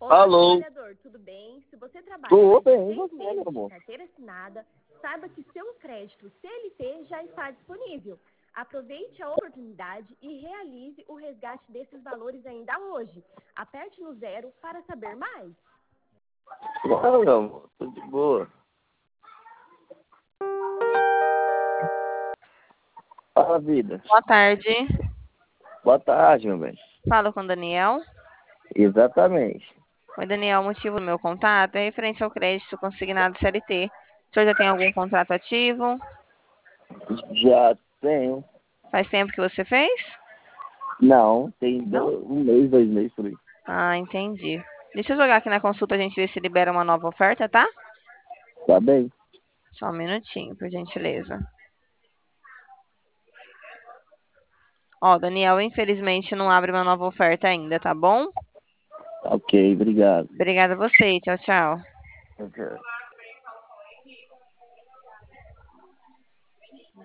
Olá, Alô? trabalhador, tudo bem? Se você trabalha Tô mais de bem, e 6 você, meu meses de amor? carteira assinada, saiba que seu crédito CLT já está disponível. Aproveite a oportunidade e realize o resgate desses valores ainda hoje. Aperte no 0 para saber mais. Não, meu amor, tô de boa. Fala, vida. Boa tarde. Boa tarde, meu bem. Falo com o Daniel. Exatamente. Oi, Daniel. O motivo do meu contato é referente ao crédito consignado CLT. O senhor já tem algum contrato ativo? Já tenho. Faz tempo que você fez? Não, tem Não? um mês, 2 meses por aí. Ah, entendi. Deixa eu jogar aqui na consulta, a gente ver se libera uma nova oferta, tá? Tá bem? Só um minutinho, por gentileza. Ó, Daniel, infelizmente não abre uma nova oferta ainda, tá bom? Ok, obrigado. Obrigada a você. Tchau, tchau. Ok.